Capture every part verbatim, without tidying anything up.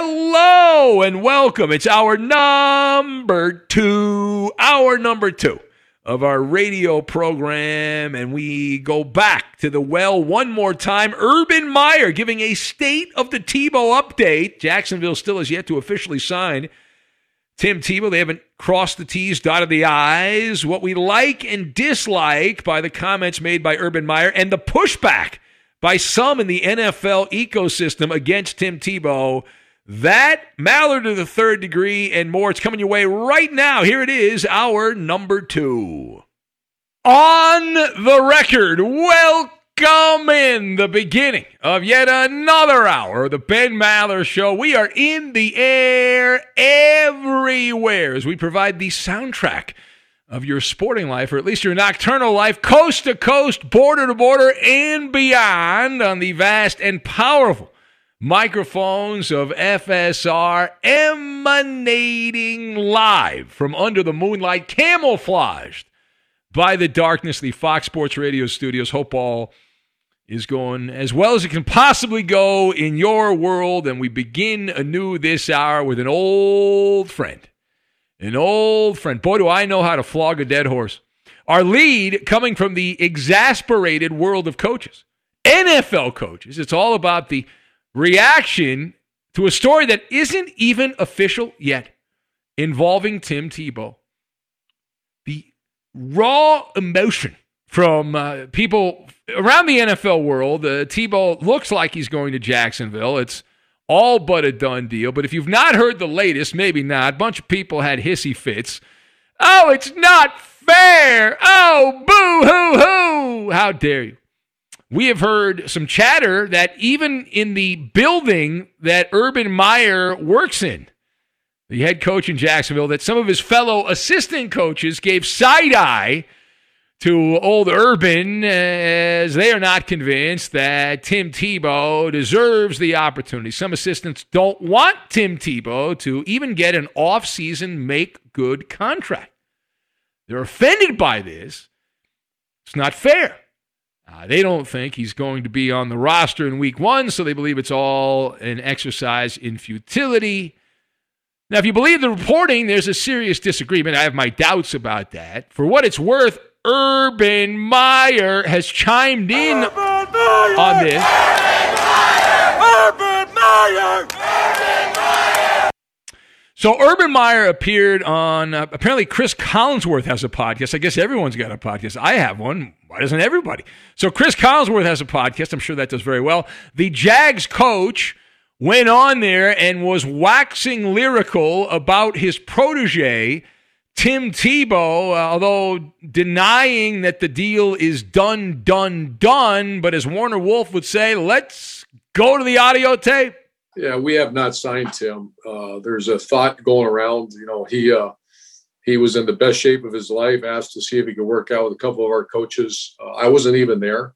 Hello and welcome. It's our number two, our number two of our radio program, and we go back to the well one more time. Urban Meyer giving a state of the Tebow update. Jacksonville still has yet to officially sign Tim Tebow. They haven't crossed the T's, dotted the I's. What we like and dislike by the comments made by Urban Meyer and the pushback by some in the N F L ecosystem against Tim Tebow. That, Mallard to the third degree, and more. It's coming your way right now. Here it is, our number two. On the record, welcome in the beginning of yet another hour of the Ben Maller Show. We are in the air everywhere as we provide the soundtrack of your sporting life, or at least your nocturnal life, coast to coast, border to border, and beyond on the vast and powerful microphones of F S R, emanating live from under the moonlight, camouflaged by the darkness, the Fox Sports Radio studios. Hope all is going as well as it can possibly go in your world, and we begin anew this hour with an old friend. An old friend. Boy, do I know how to flog a dead horse. Our lead coming from the exasperated world of coaches, N F L coaches. It's all about the reaction to a story that isn't even official yet involving Tim Tebow. The raw emotion from uh, people around the N F L world. Uh, Tebow looks like he's going to Jacksonville. It's all but a done deal. But if you've not heard the latest, maybe not. A bunch of people had hissy fits. Oh, it's not fair. Oh, boo-hoo-hoo. How dare you? We have heard some chatter that even in the building that Urban Meyer works in, the head coach in Jacksonville, that some of his fellow assistant coaches gave side-eye to old Urban as they are not convinced that Tim Tebow deserves the opportunity. Some assistants don't want Tim Tebow to even get an off-season make-good contract. They're offended by this. It's not fair. Uh, they don't think he's going to be on the roster in week one, so they believe it's all an exercise in futility. Now, if you believe the reporting, there's a serious disagreement. I have my doubts about that. For what it's worth, Urban Meyer has chimed in on this. Urban Meyer! Urban Meyer! So Urban Meyer appeared on, uh, apparently Chris Collinsworth has a podcast. I guess everyone's got a podcast. I have one. Why doesn't everybody? So Chris Collinsworth has a podcast. I'm sure that does very well. The Jags coach went on there and was waxing lyrical about his protege, Tim Tebow, uh, although denying that the deal is done, done, done. But as Warner Wolf would say, let's go to the audio tape. Yeah, we have not signed Tim. Uh, there's a thought going around. You know, he uh, he was in the best shape of his life, asked to see if he could work out with a couple of our coaches. Uh, I wasn't even there.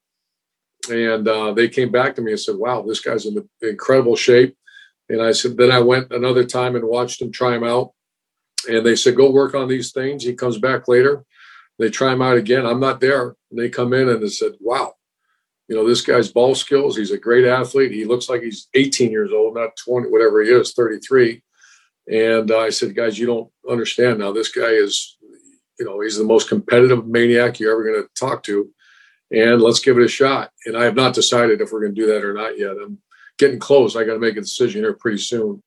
And uh, they came back to me and said, wow, this guy's in incredible shape. And I said, then I went another time and watched him try him out. And they said, go work on these things. He comes back later. They try him out again. I'm not there. And they come in and they said, wow, you know, this guy's ball skills. He's a great athlete. He looks like he's eighteen years old, not twenty, whatever he is, thirty-three. And uh, I said, guys, you don't understand now. This guy is, you know, he's the most competitive maniac you're ever going to talk to. And let's give it a shot. And I have not decided if we're going to do that or not yet. I'm getting close. I got to make a decision here pretty soon.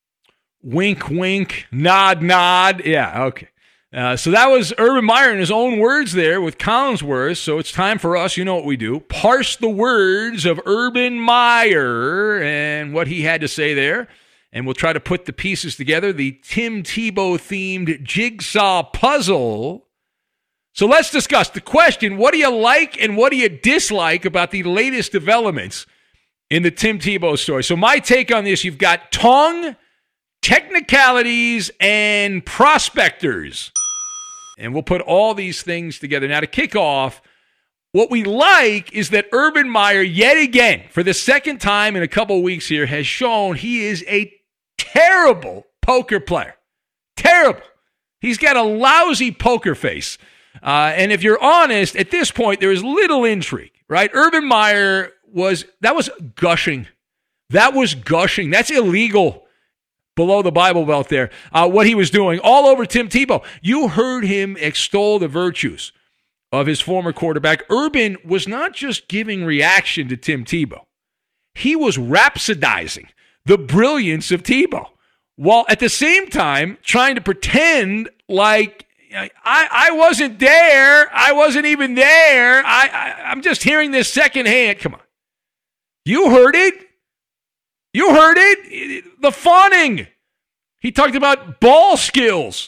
Wink, wink, nod, nod. Yeah, okay. Uh, so that was Urban Meyer in his own words there with Collinsworth. So it's time for us, you know what we do, parse the words of Urban Meyer and what he had to say there. And we'll try to put the pieces together, the Tim Tebow-themed jigsaw puzzle. So let's discuss the question, what do you like and what do you dislike about the latest developments in the Tim Tebow story? So my take on this, you've got tongue, technicalities, and prospectors. And we'll put all these things together. Now, to kick off, what we like is that Urban Meyer, yet again, for the second time in a couple of weeks here, has shown he is a terrible poker player. Terrible. He's got a lousy poker face. Uh, and if you're honest, at this point, there is little intrigue, right? Urban Meyer was, that was gushing. That was gushing. That's illegal below the Bible Belt there, uh, what he was doing all over Tim Tebow. You heard him extol the virtues of his former quarterback. Urban was not just giving reaction to Tim Tebow. He was rhapsodizing the brilliance of Tebow, while at the same time trying to pretend like I, I wasn't there. I wasn't even there. I, I, I'm just hearing this secondhand. Come on. You heard it. You heard it. The fawning. He talked about ball skills.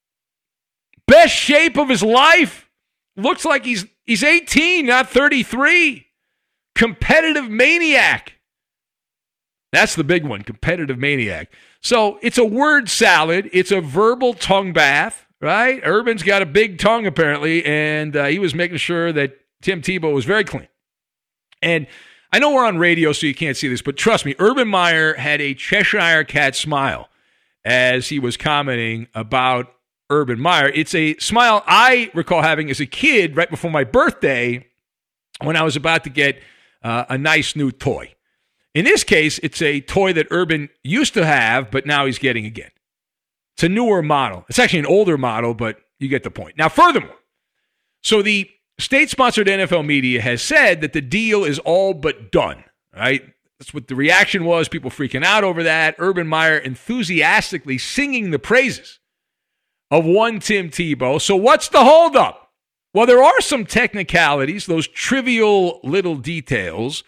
Best shape of his life. Looks like he's he's eighteen, not thirty-three. Competitive maniac. That's the big one, competitive maniac. So it's a word salad. It's a verbal tongue bath, right? Urban's got a big tongue, apparently, and uh, he was making sure that Tim Tebow was very clean. And I know we're on radio, so you can't see this, but trust me, Urban Meyer had a Cheshire Cat smile as he was commenting about Urban Meyer. It's a smile I recall having as a kid right before my birthday when I was about to get uh, a nice new toy. In this case, it's a toy that Urban used to have, but now he's getting again. It's a newer model. It's actually an older model, but you get the point. Now, furthermore, so the state-sponsored N F L media has said that the deal is all but done, right? That's what the reaction was, people freaking out over that. Urban Meyer enthusiastically singing the praises of one Tim Tebow. So what's the holdup? Well, there are some technicalities, those trivial little details,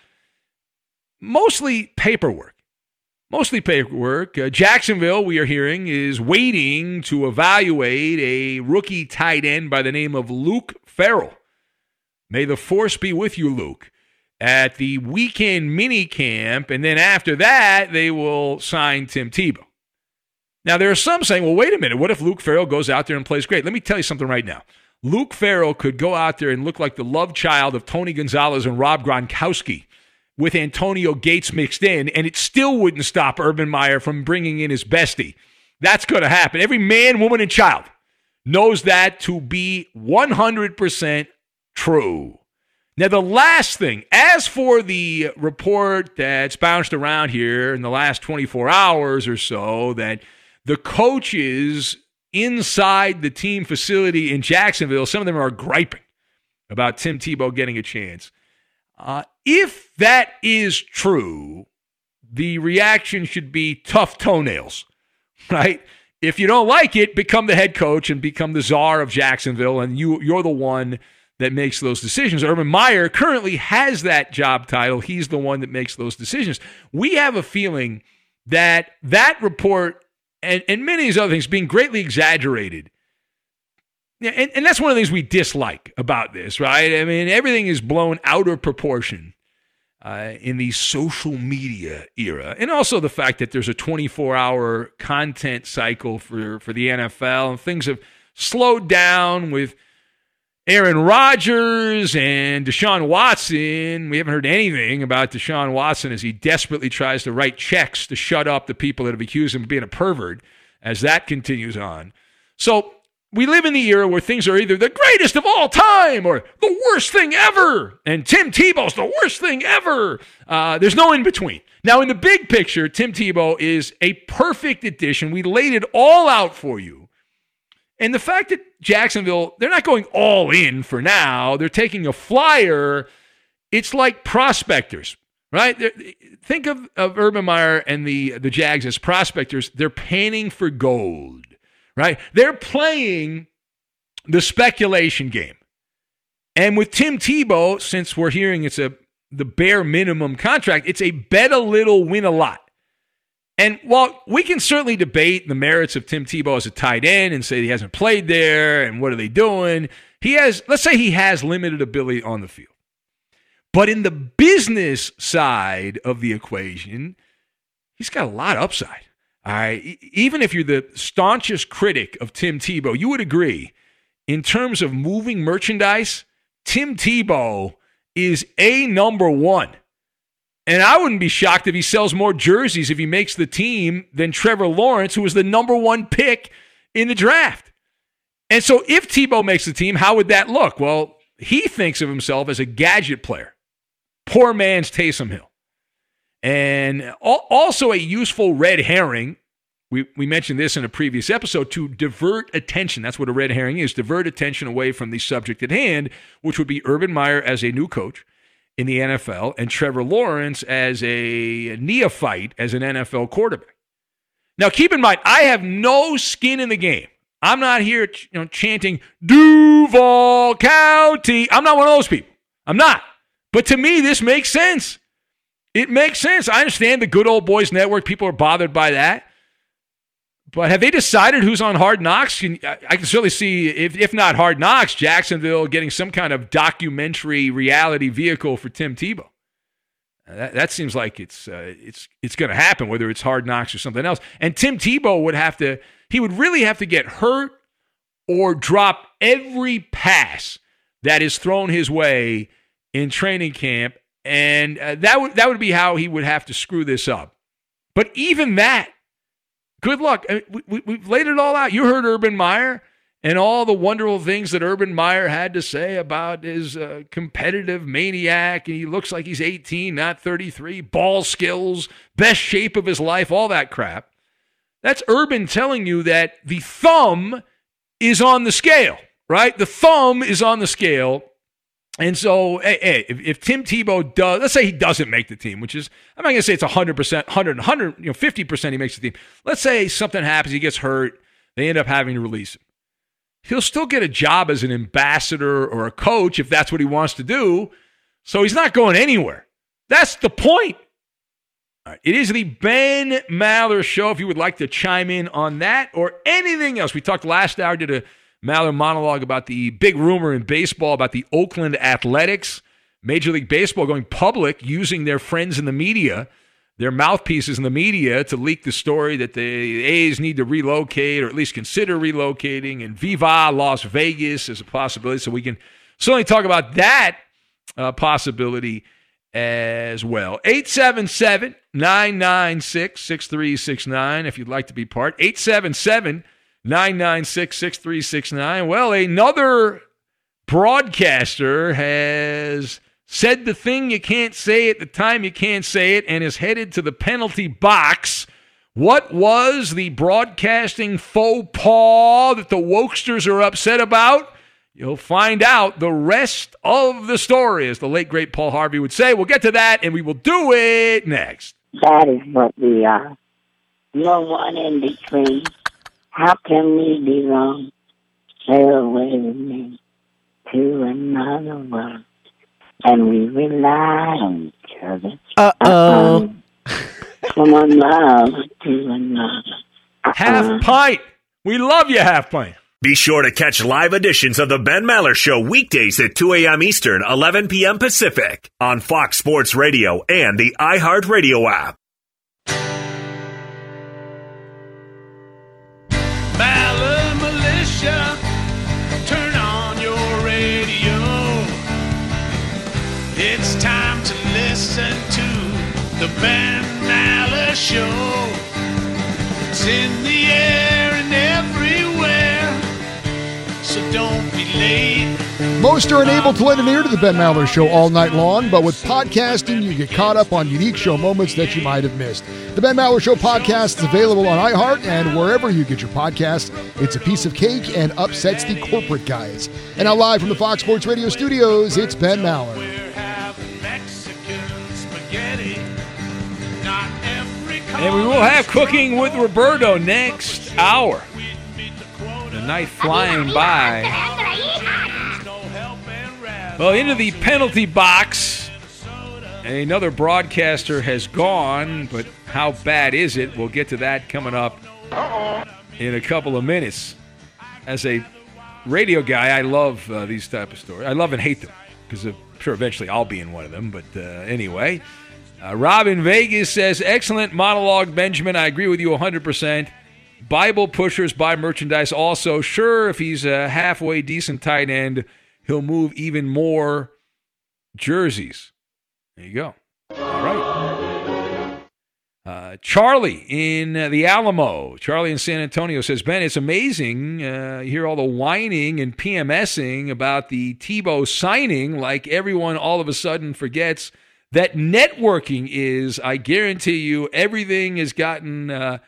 mostly paperwork. Mostly paperwork. Uh, Jacksonville, we are hearing, is waiting to evaluate a rookie tight end by the name of Luke Farrell. May the force be with you, Luke, at the weekend mini camp, and then after that, they will sign Tim Tebow. Now, there are some saying, well, wait a minute, what if Luke Farrell goes out there and plays great? Let me tell you something right now. Luke Farrell could go out there and look like the love child of Tony Gonzalez and Rob Gronkowski with Antonio Gates mixed in, and it still wouldn't stop Urban Meyer from bringing in his bestie. That's going to happen. Every man, woman, and child knows that to be one hundred percent true. Now, the last thing, as for the report that's bounced around here in the last twenty-four hours or so, that the coaches inside the team facility in Jacksonville, some of them are griping about Tim Tebow getting a chance. Uh, if that is true, the reaction should be tough toenails, right? If you don't like it, become the head coach and become the czar of Jacksonville, and you, you're the one that makes those decisions. Urban Meyer currently has that job title. He's the one that makes those decisions. We have a feeling that that report and, and many of these other things being greatly exaggerated. Yeah, and, and that's one of the things we dislike about this, right? I mean, everything is blown out of proportion uh, in the social media era. And also the fact that there's a twenty-four hour content cycle for, for the N F L, and things have slowed down with Aaron Rodgers and Deshaun Watson. We haven't heard anything about Deshaun Watson as he desperately tries to write checks to shut up the people that have accused him of being a pervert as that continues on. So we live in the era where things are either the greatest of all time or the worst thing ever. And Tim Tebow's the worst thing ever. Uh, there's no in between. Now, in the big picture, Tim Tebow is a perfect addition. We laid it all out for you. And the fact that Jacksonville, they're not going all in for now. They're taking a flyer. It's like prospectors, right? They're, think of, of Urban Meyer and the, the Jags as prospectors. They're panning for gold, right? They're playing the speculation game. And with Tim Tebow, since we're hearing it's a the bare minimum contract, it's a bet a little, win a lot. And while we can certainly debate the merits of Tim Tebow as a tight end and say he hasn't played there and what are they doing, he has, let's say he has limited ability on the field. But in the business side of the equation, he's got a lot of upside. All right? Even if you're the staunchest critic of Tim Tebow, you would agree, in terms of moving merchandise, Tim Tebow is a number one. And I wouldn't be shocked if he sells more jerseys if he makes the team than Trevor Lawrence, who was the number one pick in the draft. And so if Tebow makes the team, how would that look? Well, he thinks of himself as a gadget player. Poor man's Taysom Hill. And also a useful red herring we, we mentioned this in a previous episode, to divert attention. That's what a red herring is, divert attention away from the subject at hand, which would be Urban Meyer as a new coach in the N F L and Trevor Lawrence as a neophyte as an N F L quarterback. Now, keep in mind, I have no skin in the game. I'm not here you know, chanting Duval County. I'm not one of those people. I'm not. But to me, this makes sense. It makes sense. I understand the Good Old Boys Network. People are bothered by that. But have they decided who's on Hard Knocks? I can certainly see, if, if not Hard Knocks, Jacksonville getting some kind of documentary reality vehicle for Tim Tebow. That, that seems like it's uh, it's it's going to happen, whether it's Hard Knocks or something else. And Tim Tebow would have to, he would really have to get hurt or drop every pass that is thrown his way in training camp, and uh, that would that would be how he would have to screw this up. But even that, good luck. I mean, we, we, we've laid it all out. You heard Urban Meyer and all the wonderful things that Urban Meyer had to say about his uh, competitive maniac, and he looks like he's eighteen, not thirty-three, ball skills, best shape of his life, all that crap. That's Urban telling you that the thumb is on the scale, right? The thumb is on the scale. And so, hey, hey if, if Tim Tebow does, let's say he doesn't make the team, which is, I'm not going to say it's one hundred percent, one hundred, one hundred, you know, fifty percent he makes the team. Let's say something happens, he gets hurt, they end up having to release him. He'll still get a job as an ambassador or a coach if that's what he wants to do. So he's not going anywhere. That's the point. All right, it is the Ben Maller Show. If you would like to chime in on that or anything else. We talked last hour, did a Maller monologue about the big rumor in baseball about the Oakland Athletics, Major League Baseball going public using their friends in the media, their mouthpieces in the media, to leak the story that the A's need to relocate or at least consider relocating, and Viva Las Vegas is a possibility. So we can certainly talk about that uh, possibility as well. eight seven seven, nine nine six, six three six nine if you'd like to be part. eight seven seven, nine nine six, six three six nine. Well, another broadcaster has said the thing you can't say at the time you can't say it and is headed to the penalty box. What was the broadcasting faux pas that the wokesters are upset about? You'll find out the rest of the story, as the late, great Paul Harvey would say. We'll get to that, and we will do it next. That is what we are. No one in between. How can we belong? Sail away with me to another world, and we rely on each other. Uh-oh. From one love to another. Uh-uh. Half Pint. We love you, Half Pint. Be sure to catch live editions of the Ben Maller Show weekdays at two a.m. Eastern, eleven p.m. Pacific on Fox Sports Radio and the iHeartRadio app. Maller Militia, turn on your radio. It's time to listen to the Ben Maller Show. It's in the air and everywhere, so don't be late. Most are unable to lend an ear to the Ben Maller Show all night long, but with podcasting, you get caught up on unique show moments that you might have missed. The Ben Maller Show podcast is available on iHeart and wherever you get your podcasts. It's a piece of cake and upsets the corporate guys. And now live from the Fox Sports Radio studios, it's Ben Maller. We're having Mexican spaghetti. Not every And we will have Cooking with Roberto next hour. The night flying by. Well, into the penalty box. Another broadcaster has gone, but how bad is it? We'll get to that coming up in a couple of minutes. As a radio guy, I love uh, these type of stories. I love and hate them because I'm sure eventually I'll be in one of them. But uh, anyway, uh, Rob in Vegas says, excellent monologue, Benjamin. I agree with you one hundred percent. Bible pushers buy merchandise also. Sure, if he's a halfway decent tight end, he'll move even more jerseys. There you go. All right. Uh, Charlie in uh, the Alamo. Charlie in San Antonio says, Ben, it's amazing. Uh, you hear all the whining and PMSing about the Tebow signing, like everyone all of a sudden forgets that networking is, I guarantee you, everything has gotten uh,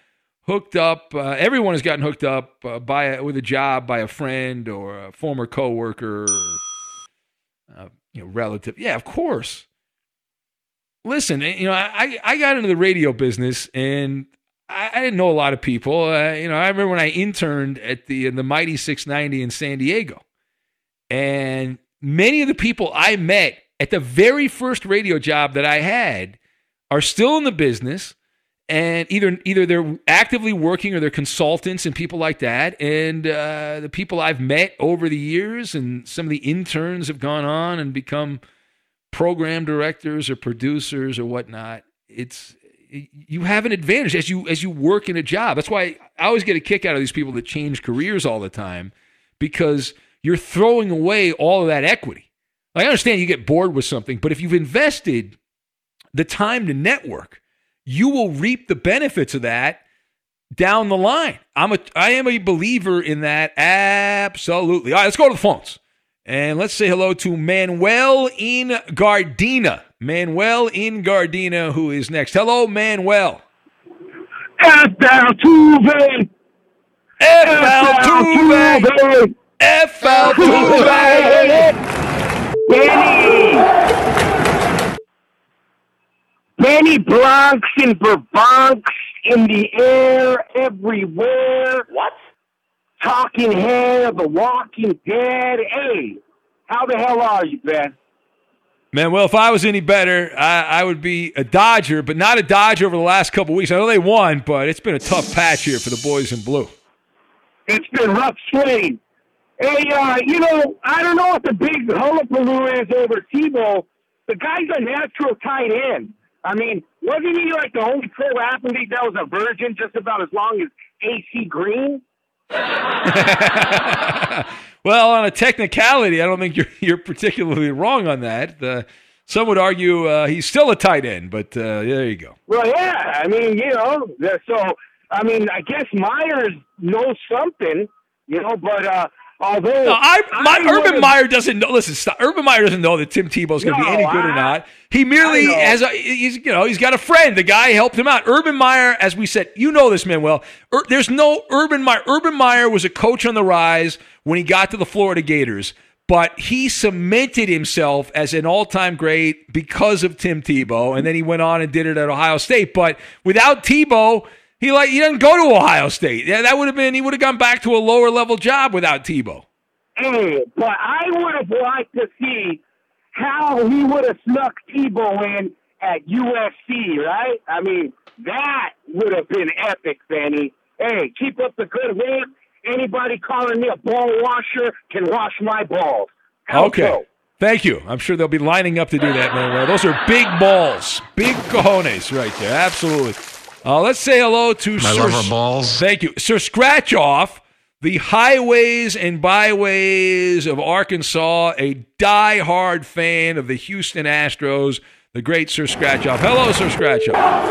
hooked up. Uh, everyone has gotten hooked up uh, by a, with a job by a friend or a former coworker, or, uh, you know, relative. Yeah, of course. Listen, you know, I I got into the radio business and I, I didn't know a lot of people. Uh, you know, I remember when I interned at the in the Mighty six ninety in San Diego, and many of the people I met at the very first radio job that I had are still in the business, and either either they're actively working or they're consultants and people like that. And uh, the people I've met over the years, and some of the interns have gone on and become program directors or producers or whatnot. It's you have an advantage as you as you work in a job. That's why I always get a kick out of these people that change careers all the time, because you're throwing away all of that equity. Like, I understand you get bored with something, but if you've invested the time to network, you will reap the benefits of that down the line. I'm a I am a believer in that. Absolutely. All right, let's go to the phones. And let's say hello to Manuel in Gardena. Manuel in Gardena, who is next. Hello, Manuel. F Altuve! F Altuve! F Altuve! Benny! Benny Bronx and Bronx in the air everywhere. What? Talking Head, The Walking Dead. Hey, how the hell are you, Ben? Man, well, if I was any better, I, I would be a Dodger, but not a Dodger over the last couple of weeks. I know they won, but it's been a tough patch here for the boys in blue. It's been rough sledding. Hey, uh, you know, I don't know what the big hullabaloo is over Tebow. The guy's a natural tight end. I mean, wasn't he like the only pro athlete that was a virgin just about as long as A C Green? Well, on a technicality, I don't think you're you're particularly wrong on that. Uh, some would argue uh, he's still a tight end, but uh, there you go. Well, yeah, I mean, you know, so I mean, I guess Myers knows something, you know, but uh, although no, I, my I Urban Meyer doesn't know. Listen, stop. Urban Meyer doesn't know that Tim Tebow's going to no, be any good I, or not. He merely has a, he's you know he's got a friend. The guy helped him out. Urban Meyer, as we said, you know this, Manuel. Ur, there's no Urban Meyer. Urban Meyer was a coach on the rise when he got to the Florida Gators, but he cemented himself as an all-time great because of Tim Tebow, and then he went on and did it at Ohio State. But without Tebow, he like he didn't go to Ohio State. Yeah, that would have been he would have gone back to a lower level job without Tebow. Hey, but I would have liked to see how he would have snuck Tebow in at U S C, right? I mean, that would have been epic, Benny. Hey, keep up the good work. Anybody calling me a ball washer can wash my balls. How okay. So? Thank you. I'm sure they'll be lining up to do that, Manuel. Those are big balls. Big cojones right there. Absolutely. Uh, let's say hello to My Sir. lover balls. Thank you. Sir Scratch Off, the highways and byways of Arkansas, a diehard fan of the Houston Astros, the great Sir Scratch Off. Hello, Sir Scratch Off.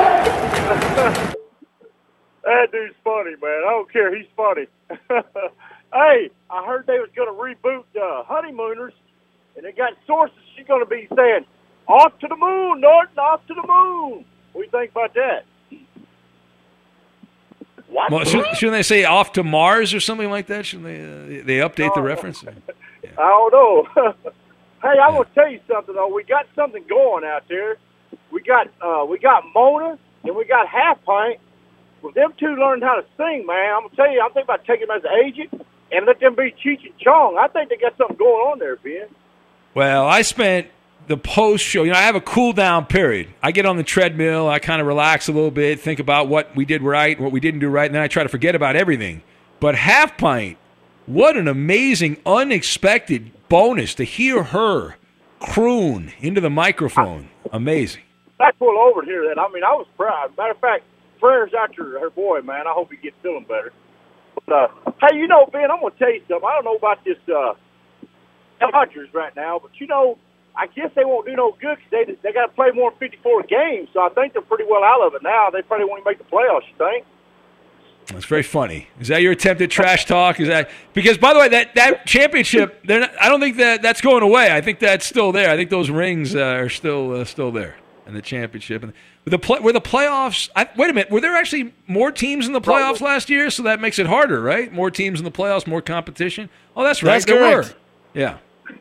That dude's funny, man. I don't care. He's funny. Hey, I heard they was going to reboot uh, Honeymooners, and they got sources. She's going to be saying, off to the moon, Norton, off to the moon. What do you think about that? What? Well, shouldn't, shouldn't they say off to Mars or something like that? Shouldn't they, uh, they update the reference? Yeah. I don't know. Hey, I want to tell you something, though. We got something going out there. We got uh, we got Mona, and we got Half Pint. Well, them two learned how to sing, man. I'm going to tell you, I'm thinking about taking them as an agent and let them be Cheech and Chong. I think they got something going on there, Ben. Well, I spent the post show, you know, I have a cool down period. I get on the treadmill, I kind of relax a little bit, think about what we did right, what we didn't do right, and then I try to forget about everything. But Half Pint, what an amazing, unexpected bonus to hear her croon into the microphone. Amazing. That's pull over to hear that. I mean, I was proud. Matter of fact, prayers out to her boy, man. I hope he gets feeling better. But, uh, hey, you know, Ben, I'm going to tell you something. I don't know about this uh, Dodgers right now, but, you know, I guess they won't do no good because they, they got to play more than fifty-four games, so I think they're pretty well out of it now. They probably won't even make the playoffs, you think? That's very funny. Is that your attempt at trash talk? Is that because, by the way, that, that championship? They're not, I don't think that that's going away. I think that's still there. I think those rings uh, are still uh, still there. and the championship. And the play, were the playoffs? I, wait a minute. Were there actually more teams in the playoffs last year? So that makes it harder, right? More teams in the playoffs, more competition. Oh, that's right. That's there correct. were. Yeah.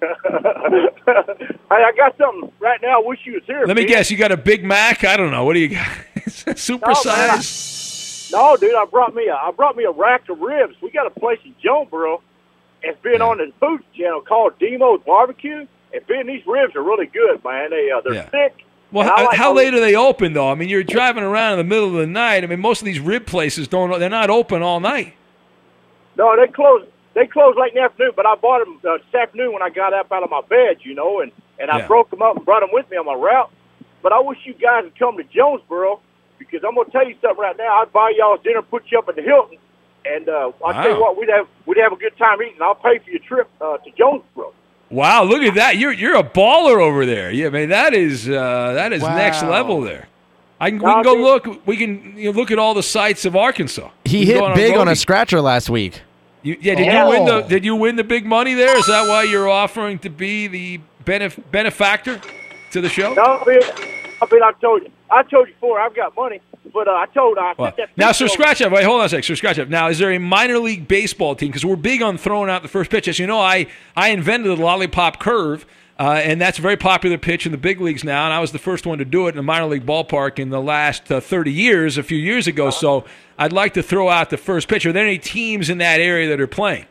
Hey, I got something right now. I wish you was here. Let me man. guess. You got a Big Mac? I don't know. What do you got? Super No, size? man, I, no, dude. I brought me a I brought me a rack of ribs. We got a place in Jonesboro. It's been on the food channel called Demo's Barbecue. And Ben, these ribs are really good, man. They uh, they're Yeah. thick. Well, and I how, like how all- late are they open, though? I mean, you're driving around in the middle of the night. I mean, most of these rib places don't. They're not open all night. No, they close. They close late in the afternoon. But I bought them uh, this afternoon when I got up out of my bed, you know, and and I Yeah. broke them up and brought them with me on my route. But I wish you guys would come to Jonesboro because I'm gonna tell you something right now. I'd buy y'all dinner, put you up at the Hilton, and uh, I'll tell you Wow. what, we'd have we'd have a good time eating. I'll pay for your trip uh, to Jonesboro. Wow, look at that! You're you're a baller over there. Yeah, man, that is uh, that is Wow. next level there. I can, we No, can go dude. look. We can you know, look at all the sites of Arkansas. He We can hit go big on a roadie. scratcher last week. You, yeah, did Oh. you win the Did you win the big money there? Is that why you're offering to be the benef- benefactor to the show? No, I mean, I mean, I told you, I told you before, I've got money, but uh, I told I Well, took that now, picture Sir of- Scratch Up, wait, hold on a sec. Sir Scratch Up. Now, is there a minor league baseball team? Because we're big on throwing out the first pitch. As you know, I, I invented the lollipop curve, uh, and that's a very popular pitch in the big leagues now, and I was the first one to do it in a minor league ballpark in the last uh, thirty years, a few years ago. So I'd like to throw out the first pitch. Are there any teams in that area that are playing?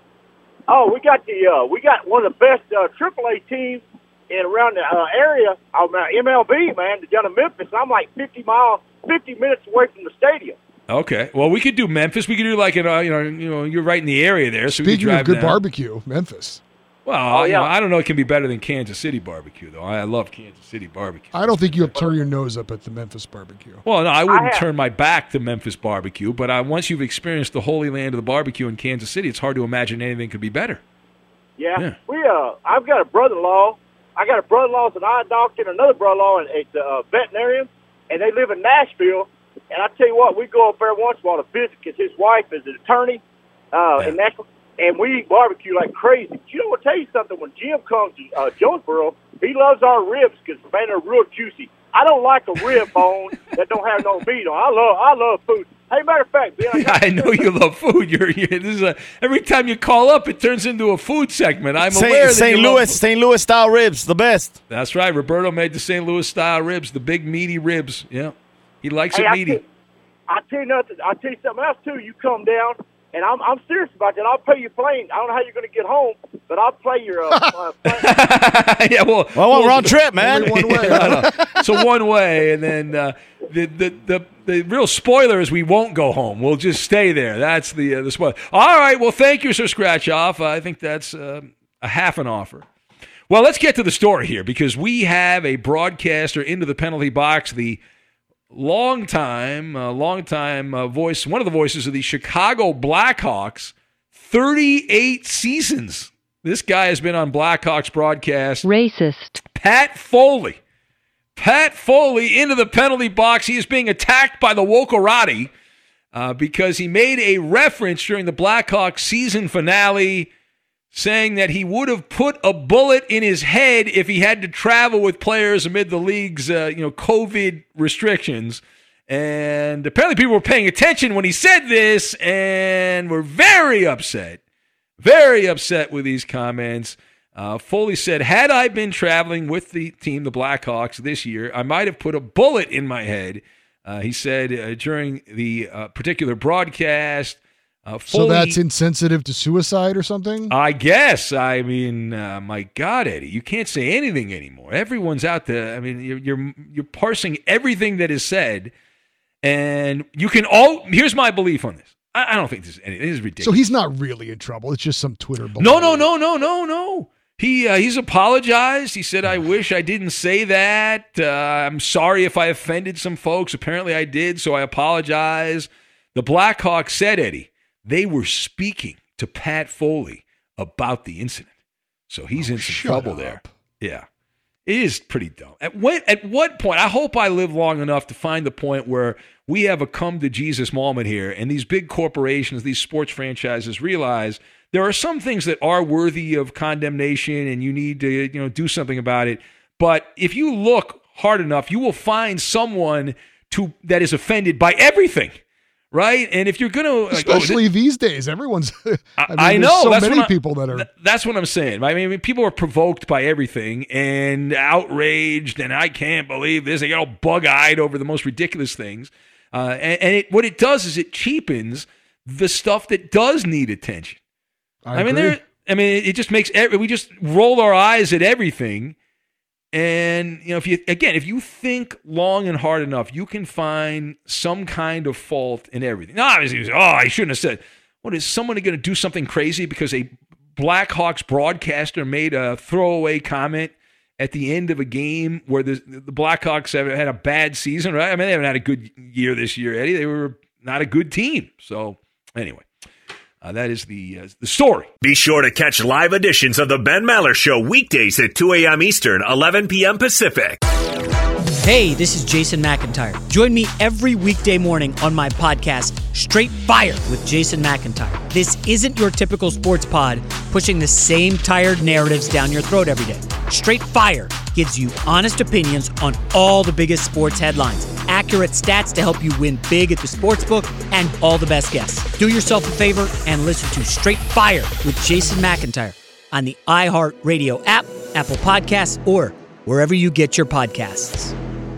Oh, we got the uh, we got one of the best uh, triple A teams in around the uh, area. I'm uh, M L B, man, down in Memphis. I'm like fifty miles, fifty minutes away from the stadium. Okay. Well, we could do Memphis. We could do like, in, uh, you know, you know, you're right in the area there. So we could Speaking drive of good down. barbecue, Memphis. Well, Oh, you yeah. know, I don't know. It can be better than Kansas City barbecue, though. I love Kansas City barbecue. I don't think you'll turn your nose up at the Memphis barbecue. Well, no, I wouldn't I have- turn my back to Memphis barbecue, but I, once you've experienced the holy land of the barbecue in Kansas City, it's hard to imagine anything could be better. Yeah, Yeah. we uh, I've got a brother-in-law. I got a brother-in-law that's an eye doctor and another brother-in-law is a uh, veterinarian, and they live in Nashville. And I tell you what, we go up there once in a while to visit because his wife is an attorney uh, Yeah. in Nashville, and we eat barbecue like crazy. But you know, I'll tell you something. When Jim comes to uh, Jonesboro, he loves our ribs because man, they're real juicy. I don't like a rib bone that don't have no meat on. I love, I love food. Hey, matter of fact, Ben, I got I know you love food. You're, you're this is a, every time you call up, it turns into a food segment. I'm aware that Saint you love Louis, food. Saint Louis style ribs, the best. That's right. Roberto made the Saint Louis style ribs, the big meaty ribs. Yeah, he likes Hey, it I meaty. tell- I tell you nothing. I tell you something else too. You come down, and I'm I'm serious about that. I'll pay your plane. I don't know how you're going to get home, but I'll play your. Uh, uh, plane. yeah, well, Well, well, round trip, man. Only one way. I know. So one way, and then uh, the, the the the real spoiler is we won't go home. We'll just stay there. That's the uh, the spoiler. All right. Well, thank you, Sir Scratch Off. I think that's uh, a half an offer. Well, let's get to the story here because we have a broadcaster into the penalty box. The long time, uh, long time uh, voice, one of the voices of the Chicago Blackhawks, thirty-eight seasons. This guy has been on Blackhawks broadcast. Racist. Pat Foley. Pat Foley into the penalty box. He is being attacked by the Wokarati uh, because he made a reference during the Blackhawks season finale saying that he would have put a bullet in his head if he had to travel with players amid the league's uh, you know, COVID restrictions. And apparently people were paying attention when he said this and were very upset. Very upset with these comments. Uh, Foley said, had I been traveling with the team, the Blackhawks, this year, I might have put a bullet in my head. Uh, he said uh, during the uh, particular broadcast. Uh, So Foley, that's insensitive to suicide or something? I guess. I mean, uh, my God, Eddie, you can't say anything anymore. Everyone's out there. I mean, you're you're, you're parsing everything that is said, and you can all. Here's my belief on this. I, I don't think this is anything. This is ridiculous. So he's not really in trouble. It's just some Twitter bullet. No, no, no, no, no, no. He uh, he's apologized. He said, "I wish I didn't say that. Uh, I'm sorry if I offended some folks. Apparently, I did, so I apologize." The Blackhawks said, Eddie, they were speaking to Pat Foley about the incident, so he's in some shut trouble up. there. Yeah, it is pretty dumb. At what at what point? I hope I live long enough to find the point where we have a come to Jesus moment here, and these big corporations, these sports franchises realize there are some things that are worthy of condemnation and you need to, you know, do something about it. But if you look hard enough, you will find someone to that is offended by everything, right? And if you're going to... Like, Especially oh, these days. Everyone's... I, mean, I know. so that's many I, people that are... Th- that's what I'm saying. I mean, people are provoked by everything and outraged, and I can't believe this. They get all bug-eyed over the most ridiculous things. Uh, and and it, what it does is it cheapens the stuff that does need attention. I, I mean, there. I mean, it just makes every, we just roll our eyes at everything, and you know, if you again, if you think long and hard enough, you can find some kind of fault in everything. No, obviously, oh, I shouldn't have said. What is someone going to do something crazy because a Blackhawks broadcaster made a throwaway comment at the end of a game where the the Blackhawks have had a bad season, right? I mean, they haven't had a good year this year, Eddie. They were not a good team. So anyway. Uh, that is the uh, the story. Be sure to catch live editions of the Ben Maller Show weekdays at two a.m. Eastern, eleven p.m. Pacific. Hey, this is Jason McIntyre. Join me every weekday morning on my podcast, Straight Fire with Jason McIntyre. This isn't your typical sports pod pushing the same tired narratives down your throat every day. Straight Fire gives you honest opinions on all the biggest sports headlines, accurate stats to help you win big at the sportsbook, and all the best guests. Do yourself a favor and listen to Straight Fire with Jason McIntyre on the iHeartRadio app, Apple Podcasts, or wherever you get your podcasts.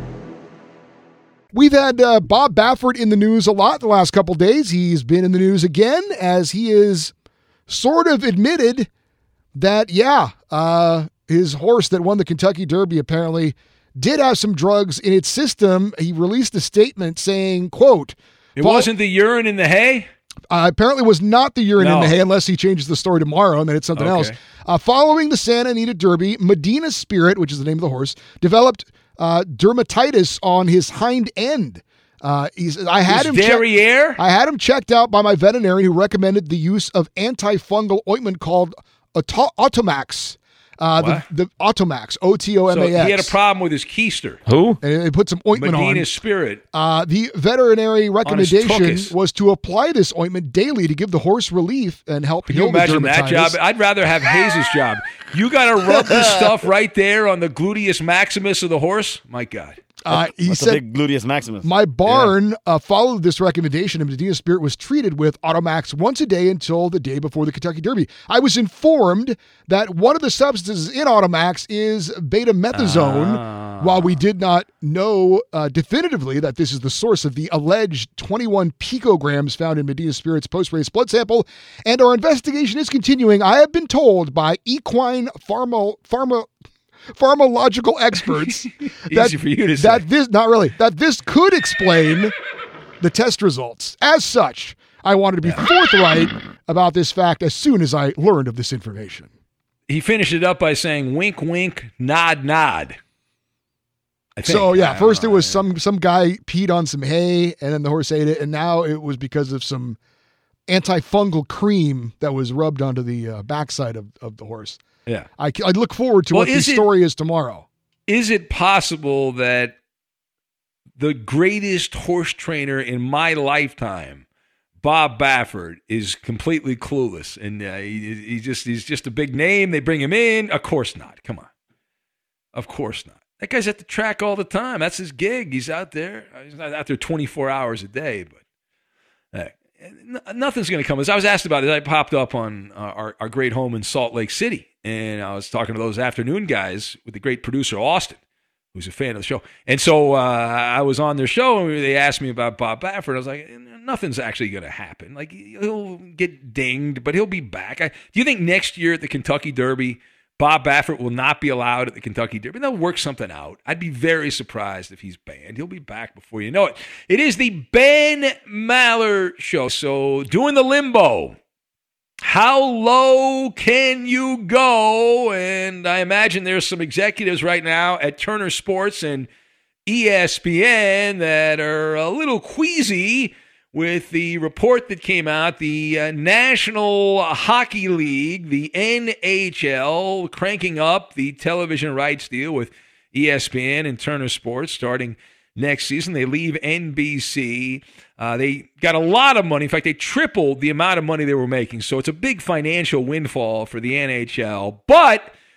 We've had uh, Bob Baffert in the news a lot the last couple days. He's been in the news again as he is sort of admitted that, yeah, uh, his horse that won the Kentucky Derby apparently did have some drugs in its system. He released a statement saying, quote, It wasn't the urine in the hay? Uh, apparently was not the urine No. in the hay, unless he changes the story tomorrow and then it's something Okay. else. Uh, following the Santa Anita Derby, Medina Spirit, which is the name of the horse, developed uh, dermatitis on his hind end. Uh, he's, I had His him check- derriere? I had him checked out by my veterinarian who recommended the use of antifungal ointment called Auto- Automax. Uh, What? the, the Automax, O T O M A X. So he had a problem with his keister. Who? And they put some ointment Medina on. Spirit. Uh, the veterinary recommendation tuchus. was to apply this ointment daily to give the horse relief and help Can heal you imagine the that dermatitis. job? I'd rather have Hayes' job. You got to rub this stuff right there on the gluteus maximus of the horse? My God. Uh, he What's said, a big gluteus maximus? my barn uh, followed this recommendation, and Medina Spirit was treated with Automax once a day until the day before the Kentucky Derby. I was informed that one of the substances in Automax is betamethasone, Ah. while we did not know uh, definitively that this is the source of the alleged twenty-one picograms found in Medina Spirit's post-race blood sample. And our investigation is continuing. I have been told by equine pharma... pharma pharmacological experts that, Easy for you to say. that this not really that this could explain the test results. As such, I wanted to be forthright about this fact as soon as I learned of this information. He finished it up by saying, wink, wink, nod, nod. I think. So yeah, I don't first it know. was some some guy peed on some hay and then the horse ate it, and now it was because of some antifungal cream that was rubbed onto the uh, backside of, of the horse. Yeah. I, I look forward to Well, what the is it- story is tomorrow. Is it possible that the greatest horse trainer in my lifetime, Bob Baffert, is completely clueless and uh, he, he just he's just a big name? They bring him in. Of course not. Come on. Of course not. That guy's at the track all the time. That's his gig. He's out there. He's not out there twenty-four hours a day, but uh, n- nothing's going to come. As I was asked about it, I popped up on uh, our, our great home in Salt Lake City, and I was talking to those afternoon guys with the great producer Austin, who's a fan of the show. And so uh, I was on their show, and they asked me about Bob Baffert. I was like, nothing's actually going to happen. Like, he'll get dinged, but he'll be back. I, do you think next year at the Kentucky Derby, Bob Baffert will not be allowed at the Kentucky Derby? They'll work something out. I'd be very surprised if he's banned. He'll be back before you know it. It is the Ben Maller Show. So doing the limbo. How low can you go? And I imagine there's some executives right now at Turner Sports and E S P N that are a little queasy with the report that came out. The uh, National Hockey League, the N H L, cranking up the television rights deal with E S P N and Turner Sports starting next season. They leave N B C. Uh, they got a lot of money. In fact, they tripled the amount of money they were making. So it's a big financial windfall for the N H L. But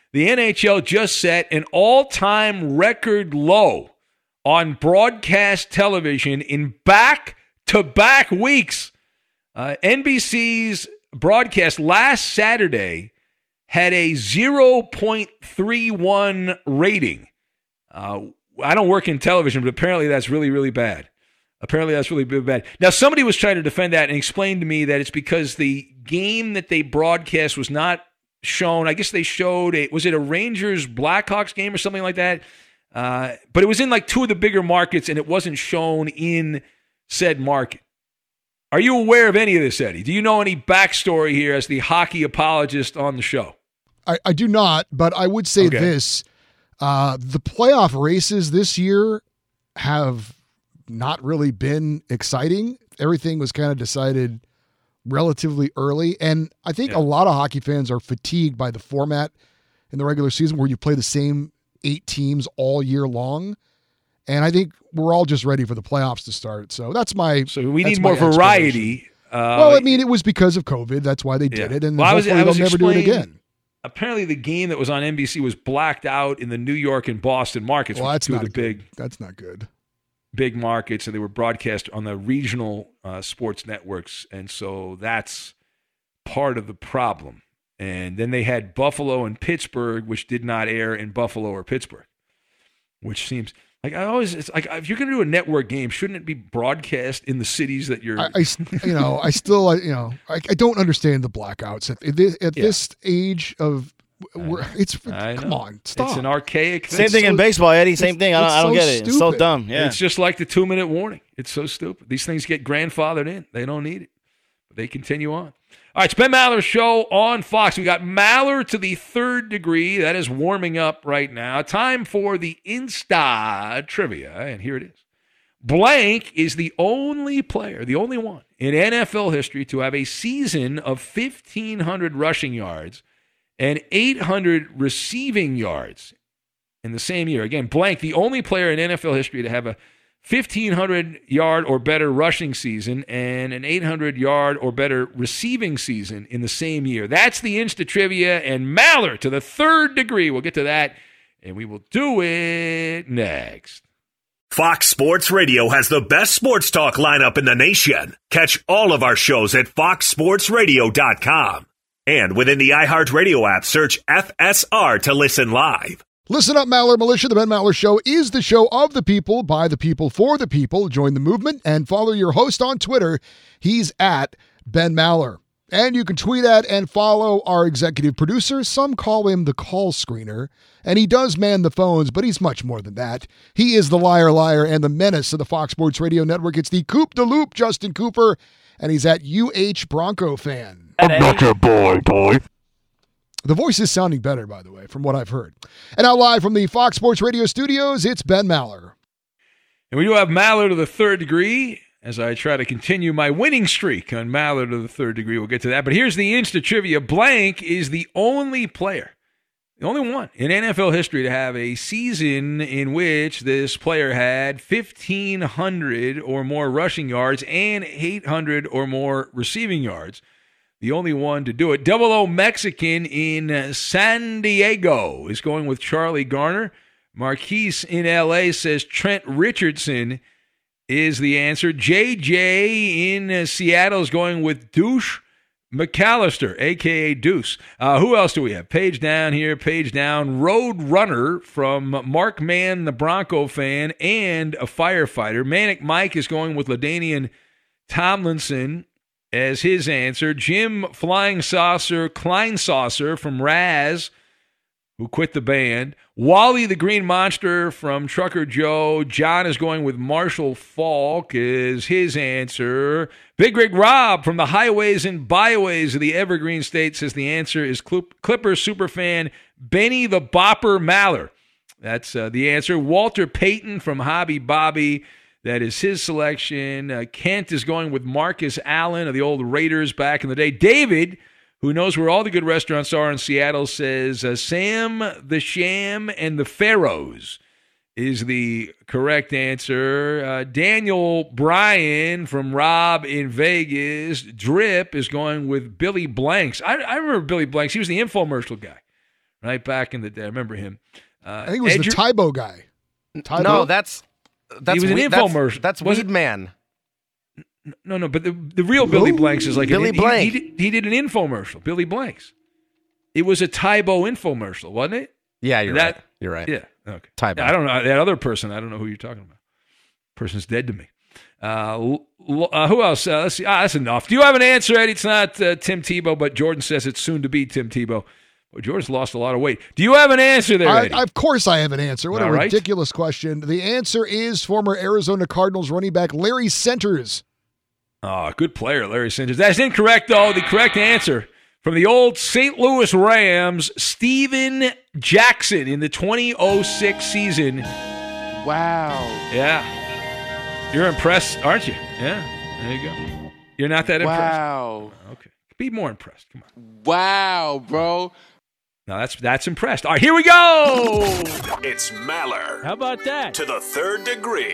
the N H L just set an all-time record low on broadcast television in back-to-back weeks. Uh, N B C's broadcast last Saturday had a zero point three one rating. Uh, I don't work in television, but apparently that's really, really bad. Apparently that's really, really bad. Now, somebody was trying to defend that and explain to me that it's because the game that they broadcast was not shown. I guess they showed, a, was it a Rangers-Blackhawks game or something like that? Uh, but it was in like two of the bigger markets, and it wasn't shown in said market. Are you aware of any of this, Eddie? Do you know any backstory here as the hockey apologist on the show? I, I do not, but I would say Okay. this. Uh, the playoff races this year have not really been exciting. Everything was kind of decided relatively early, and I think Yeah. a lot of hockey fans are fatigued by the format in the regular season where you play the same eight teams all year long. And I think we're all just ready for the playoffs to start. So that's my So we that's need my more variety. Uh, well, I mean, it was because of COVID. That's why they did Yeah. it, and Well, I was- hopefully I was they'll never do it explaining- again. Apparently, the game that was on N B C was blacked out in the New York and Boston markets, Well, which are that's two of not the good. big, That's not good. big markets, and they were broadcast on the regional uh, sports networks, and so that's part of the problem. And then they had Buffalo and Pittsburgh, which did not air in Buffalo or Pittsburgh, which seems like I always it's like if you're going to do a network game, shouldn't it be broadcast in the cities that you're? I, I you know, I still, I, you know, I, I don't understand the blackouts at, at this, at Yeah. this age of. We're, it's I come know. on, stop. It's an archaic thing. Same thing in so- baseball, Eddie. Same it's- thing. I don't, it's I don't so get it. It's so stupid. dumb. Yeah. It's just like the two-minute warning. It's so stupid. These things get grandfathered in. They don't need it. But they continue on. All right, it's Ben Maller's show on Fox. We got Maller to the third degree. That is warming up right now. Time for the Insta trivia, and here it is. Blank is the only player, the only one in N F L history to have a season of fifteen hundred rushing yards and eight hundred receiving yards in the same year. Again, Blank, the only player in N F L history to have a fifteen hundred yard or better rushing season and an eight hundred yard or better receiving season in the same year. That's the Insta Trivia, and Maller to the third degree. We'll get to that, and we will do it next. Fox Sports Radio has the best sports talk lineup in the nation. Catch all of our shows at fox sports radio dot com. And within the iHeartRadio app, search F S R to listen live. Listen up, Maller Militia. The Ben Maller Show is the show of the people, by the people, for the people. Join the movement and follow your host on Twitter. He's at Ben Maller. And you can tweet at and follow our executive producer. Some call him the call screener. And he does man the phones, but he's much more than that. He is the liar, liar, and the menace of the Fox Sports Radio Network. It's the Coop de Loop, Justin Cooper. And he's at U H Bronco fan. I'm not your boy, boy. The voice is sounding better, by the way, from what I've heard. And now live from the Fox Sports Radio studios, it's Ben Maller. And we do have Maller to the third degree as I try to continue my winning streak on Maller to the third degree. We'll get to that. But here's the Insta Trivia. Blank is the only player, the only one in N F L history to have a season in which this player had fifteen hundred or more rushing yards and eight hundred or more receiving yards. The only one to do it. Double O Mexican in San Diego is going with Charlie Garner. Marquise in L A says Trent Richardson is the answer. J J in Seattle is going with Deuce McAllister, a k a. Deuce. Uh, who else do we have? Page down here, page down. Road Runner from Mark Mann, the Bronco fan, and a firefighter. Manic Mike is going with LaDainian Tomlinson as his answer. Jim Flying Saucer Kleinsaucer from Raz, who quit the band. Wally the Green Monster from Trucker Joe. John is going with Marshall Falk is his answer. Big Rig Rob from the Highways and Byways of the Evergreen State says the answer is Clipper superfan Benny the Bopper Maller. That's uh, the answer. Walter Payton from Hobby Bobby. That is his selection. Uh, Kent is going with Marcus Allen of the old Raiders back in the day. David, who knows where all the good restaurants are in Seattle, says uh, Sam the Sham and the Pharaohs is the correct answer. Uh, Daniel Bryan from Rob in Vegas. Drip is going with Billy Blanks. I, I remember Billy Blanks. He was the infomercial guy. right back in the day. I remember him. Uh, I think it was Edger- the Tybo guy. Tybo? No, that's that's he was an Weed- infomercial. That's, that's Was Weed it- Man. No, no, but the, the real Billy Who? Blanks is like Billy an, he- Blank. He, did, he did an infomercial. Billy Blanks. It was a Tybo infomercial, wasn't it? Yeah, you're That- right. You're right. Yeah. Okay. Tybo. I don't know that other person. I don't know who you're talking about. Person's dead to me. Uh, l- l- uh, who else? Uh, let's see. Ah, that's enough. Do you have an answer, Eddie? It's not uh, Tim Tebow, but Jordan says it's soon to be Tim Tebow. Well, Jordan's lost a lot of weight. Do you have an answer there, I, Eddie? of course I have an answer. What All a right. ridiculous question. The answer is former Arizona Cardinals running back Larry Centers. Oh, good player, Larry Sanders. That's incorrect, though. The correct answer from the old Saint Louis Rams, Steven Jackson in the twenty oh six season. Wow. Yeah. You're impressed, aren't you? Yeah. There you go. You're not that impressed? Wow. Okay. Be more impressed. Come on. Wow, bro. No, that's that's impressed. All right, here we go. It's Maller How about that? to the third degree.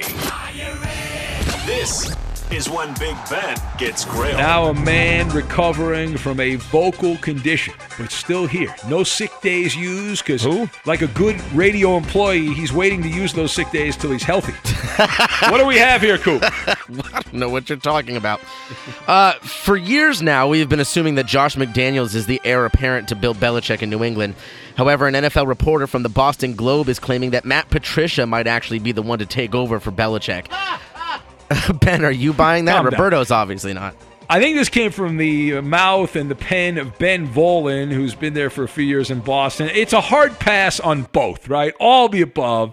This is when Big Ben gets grilled. Now a man recovering from a vocal condition, but still here. No sick days used because, Who? like a good radio employee, he's waiting to use those sick days till he's healthy. What do we have here, Coop? I don't know what you're talking about. Uh, for years now, we've been assuming that Josh McDaniels is the heir apparent to Bill Belichick in New England. However, an N F L reporter from the Boston Globe is claiming that Matt Patricia might actually be the one to take over for Belichick. Ben, are you buying that? Calm down. Roberto's obviously not. I think this came from the mouth and the pen of Ben Volin, who's been there for a few years in Boston. It's a hard pass on both, right? All the above.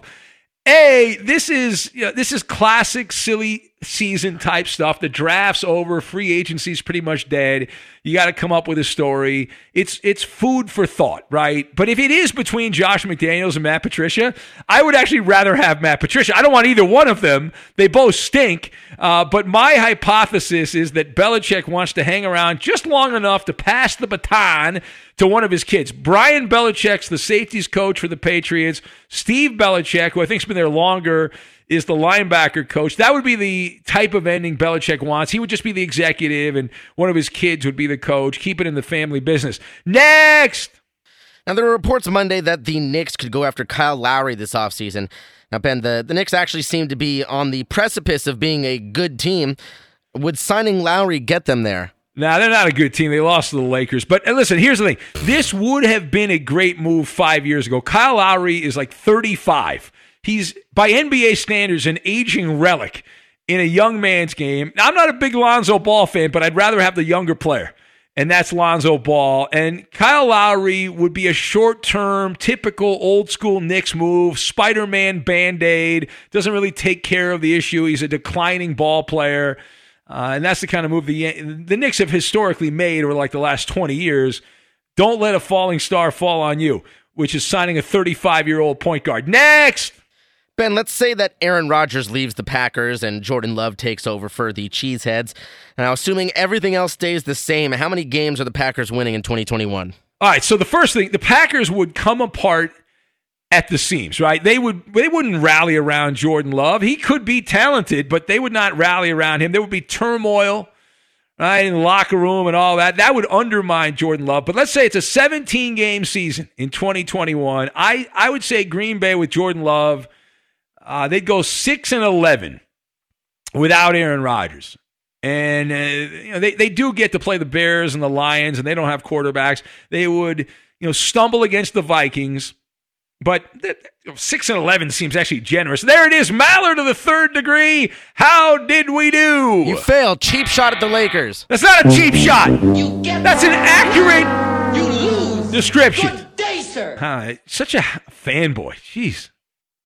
A, this is you know, this is classic silly season type stuff. The draft's over, free agency's pretty much dead. You got to come up with a story. It's it's food for thought, right? But if it is between Josh McDaniels and Matt Patricia, I would actually rather have Matt Patricia. I don't want either one of them. They both stink. Uh, but my hypothesis is that Belichick wants to hang around just long enough to pass the baton to one of his kids. Brian Belichick's the safeties coach for the Patriots. Steve Belichick, who I think's been there longer, is the linebacker coach. That would be the type of ending Belichick wants. He would just be the executive, and one of his kids would be the coach. Keep it in the family business. Next! Now, there were reports Monday that the Knicks could go after Kyle Lowry this offseason. Now, Ben, the, the Knicks actually seem to be on the precipice of being a good team. Would signing Lowry get them there? Now, they're not a good team. They lost to the Lakers. But and listen, here's the thing. This would have been a great move five years ago. Kyle Lowry is like thirty-five. He's, by N B A standards, an aging relic in a young man's game. Now, I'm not a big Lonzo Ball fan, but I'd rather have the younger player, and that's Lonzo Ball. And Kyle Lowry would be a short-term, typical old-school Knicks move, Spider-Man Band-Aid, doesn't really take care of the issue. He's a declining ball player. Uh, and that's the kind of move the the Knicks have historically made over like the last twenty years. Don't let a falling star fall on you, which is signing a thirty-five-year-old point guard. Next! Ben, let's say that Aaron Rodgers leaves the Packers and Jordan Love takes over for the Cheeseheads. Now, assuming everything else stays the same, how many games are the Packers winning in twenty twenty-one? All right, so the first thing, the Packers would come apart at the seams, right? They would they wouldn't rally around Jordan Love. He could be talented, but they would not rally around him. There would be turmoil, right, in the locker room and all that. That would undermine Jordan Love. But let's say it's a seventeen-game season in twenty twenty-one. I, I would say Green Bay with Jordan Love, uh, they'd go six and eleven without Aaron Rodgers. And uh, you know, they, they do get to play the Bears and the Lions, and they don't have quarterbacks. They would you know stumble against the Vikings. But six and eleven seems actually generous. There it is, Maller to the third degree. How did we do? You failed. Cheap shot at the Lakers. That's not a cheap shot. You get That's an accurate you lose. description. Good day, sir. Huh, such a fanboy. Jeez.